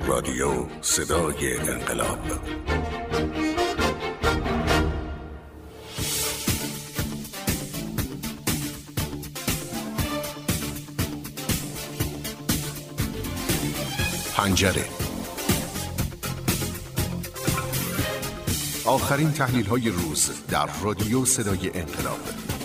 رادیو صدای انقلاب. پنجره. آخرین تحلیل‌های روز در رادیو صدای انقلاب.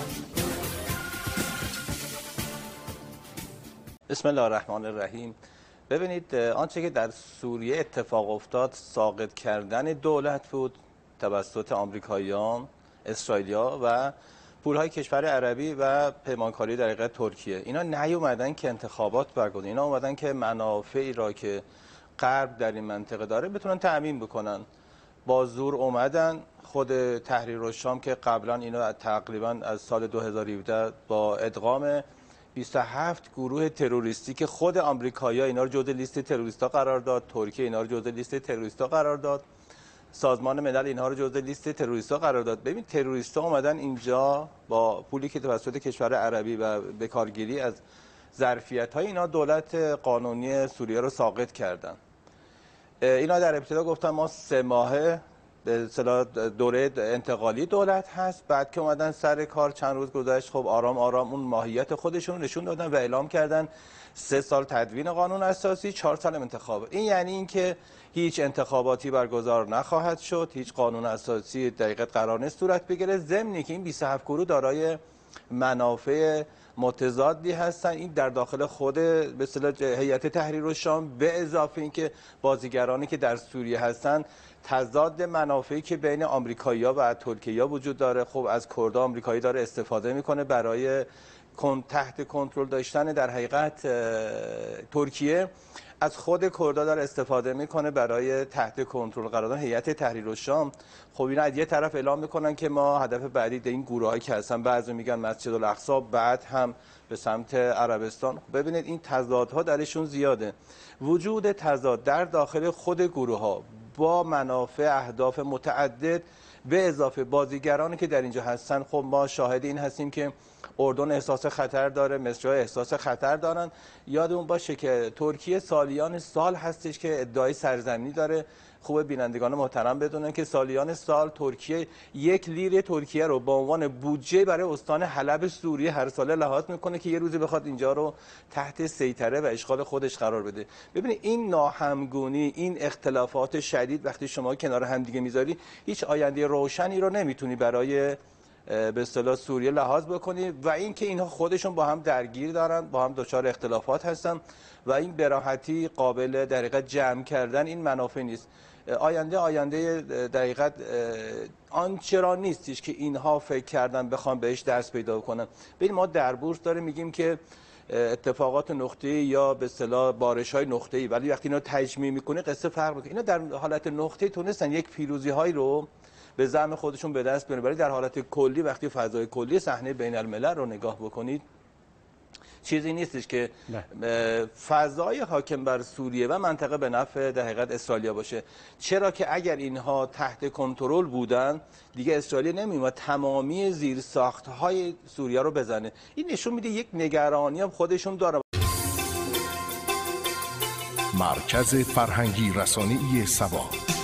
بسم الله الرحمن الرحیم. ببینید، آنچه که در سوریه اتفاق افتاد ساقط کردن دولت بود توسط آمریکاییان، اسرائیلیا و پولهای کشور عربی و پیمانکاری در حقیقت ترکیه. اینا نیومدن که انتخابات برگزار، اینا اومدن که منافعی را که غرب در این منطقه داره بتونن تأمین بکنن. با زور اومدن. خود تحریر الشام که قبلا اینا تقریبا از سال 2017 با ادغام 27 گروه تروریستی که خود آمریکایی‌ها اینا رو جزو لیست تروریستا قرار داد، ترکیه اینا رو جزو لیست تروریستا قرار داد، سازمان ملل اینها رو جزو لیست تروریستا قرار داد. ببین، تروریستا اومدن اینجا با پولی که توسط کشور عربی و بکارگیری از ظرفیت‌های اینا دولت قانونی سوریه رو ساقط کردن. اینا در ابتدا گفتن ما 3 ماهه به اصطلاح دوره انتقالی دولت هست. بعد که اومدن سر کار چند روز گذشت، خب آرام آرام اون ماهیت خودشون رو نشون دادن و اعلام کردن 3 سال تدوین قانون اساسی، 4 سال انتخاب. این یعنی اینکه هیچ انتخاباتی برگزار نخواهد شد، هیچ قانون اساسی دقیقاً قرار نیست صورت بگیره، ضمن که این 27 گروه دارای منافع متضادی هستن. این در داخل خود به اصطلاح هیئت تحریر الشام، به اضافه اینکه بازیگرانی که در سوریه هستن تضاد منافعی که بین آمریکایی‌ها و ترکیه‌ها وجود داره. خب از کردها آمریکایی داره استفاده میکنه برای تحت کنترل داشتن در حقیقت ترکیه، از خود کردها داره استفاده میکنه برای تحت کنترل قرار دادن هیئت تحریر الشام. خب اینا از یه طرف اعلام میکنن که ما هدف بعدی این گروهایی که هستن، بعضی میگن مسجد الاقصی، بعد هم به سمت عربستان. ببینید این تضادها درشون زیاده. وجود تضاد در داخل خود گروه ها با منافع اهداف متعدد به اضافه بازیگرانی که در اینجا هستن. خب ما شاهد این هستیم که اردن احساس خطر داره، مصرها احساس خطر دارن. یادمون باشه که ترکیه سالیان سال هستش که ادعای سرزمینی داره. خوب بینندگان محترم بدونن که سالیان سال ترکیه 1 لیر ترکیه رو به عنوان بودجه برای استان حلب سوریه هر ساله لحاظ میکنه که یه روزی بخواد اینجا رو تحت سیطره و اشغال خودش قرار بده. ببینید این ناهمگونی، این اختلافات شدید وقتی شما کنار هم دیگه میذاری، هیچ آینده روشنی رو نمیتونی برای به اصطلاح سوریه لحاظ بکنی. و اینکه اینها خودشون با هم درگیر دارن، با هم دچار اختلافات هستن و این به راحتی قابل در حقیقت جمع کردن این منافع نیست. آینده در حقیقت آنچنان نیستش که اینها فکر کردن بخوام بهش دست پیدا کنن. ببین ما در بورس داره میگیم که اتفاقات نقطه‌ای یا به اصطلاح بارش‌های نقطه‌ای، ولی وقتی اینا تجمیع میکنه قصه فرق میکنه. اینا در حالت نقطه‌ای تونستن یک پیروزی‌هایی رو به زعم خودشون به دست بیارن، ولی در حالت کلی وقتی فضای کلی صحنه بین الملل رو نگاه بکنید چیزی نیستش که فضای حاکم بر سوریه و منطقه به نفع در حقیقت اسرائیل باشه. چرا که اگر اینها تحت کنترل بودن دیگه اسرائیل نمیومد تمامی زیرساخت‌های سوریه رو بزنه. این نشون میده یک نگرانی هم خودشون داره. مرکز فرهنگی رسانه‌ای سبا.